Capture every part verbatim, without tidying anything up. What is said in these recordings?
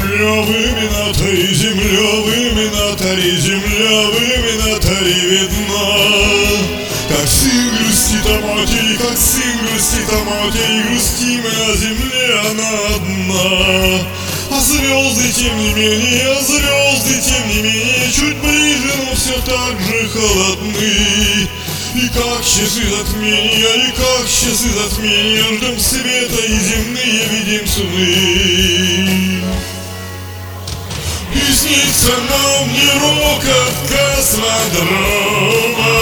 земля выминатори, земля выминатори, земля выминатори видна. Как сын грустит о матери, как сын грустит о матери, грустим, а земле она одна. А звезды, тем не менее, а звезды, тем не менее, чуть ближе, но все так же холодны. И как часы затмения, и как часы затмения, ждем света и земные видим сны. И снится нам не рокот космодрома,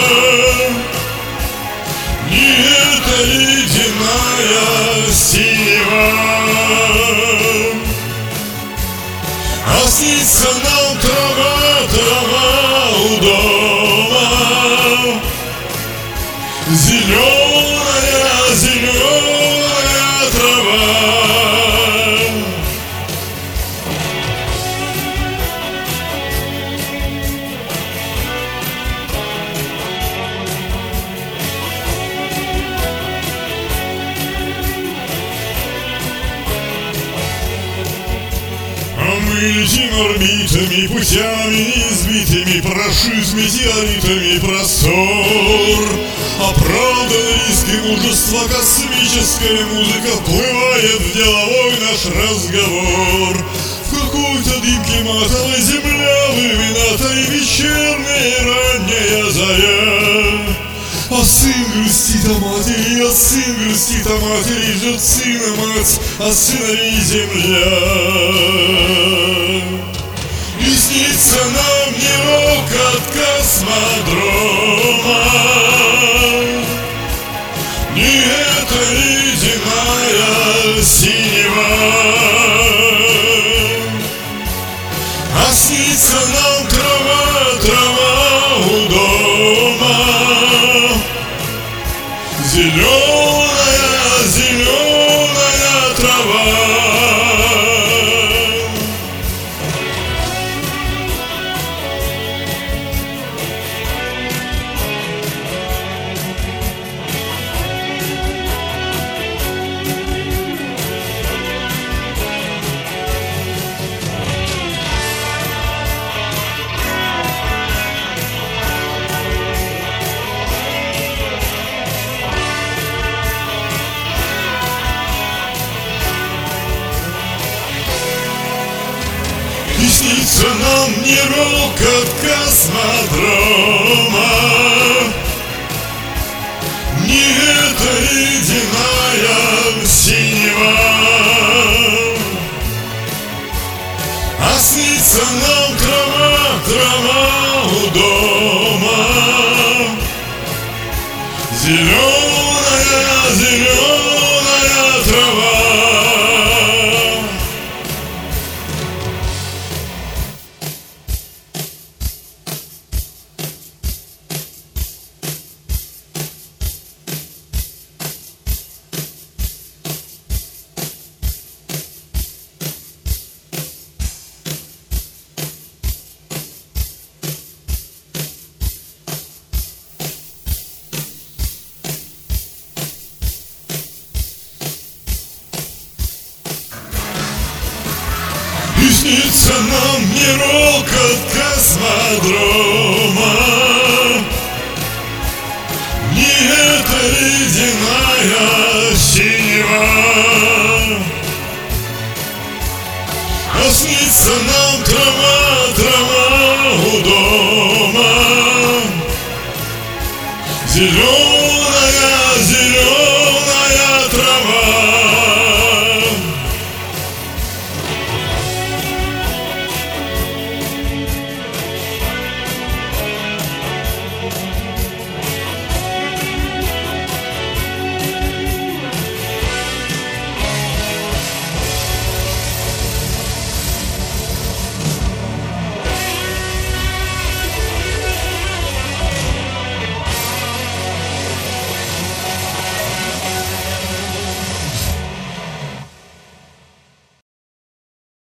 не эта ледяная синева, а снится нам трава, трава у дома, зеленая, зеленая трава. Мы летим орбитами, путями неизбитыми, прошив метеоритами простор. Оправдан риск и мужество, космическая музыка вплывает в деловой наш разговор. В какой-то дымке матовой земля вымината и вечерняя и ранняя заря. А сын грустит о матери, а сын грустит о матери, ждет сына мать, а сыновей земля. И снится нам не рокот космодрома, не эта ледяная синева, а снится нам трава, трава у дома, зеленая, зеленая трава. И снится нам не рокот космодрома, не эта ледяная синева, а снится нам трава, трава у дома, зеленая, зеленая трава. И снится нам не рокот космодрома, не эта ледяная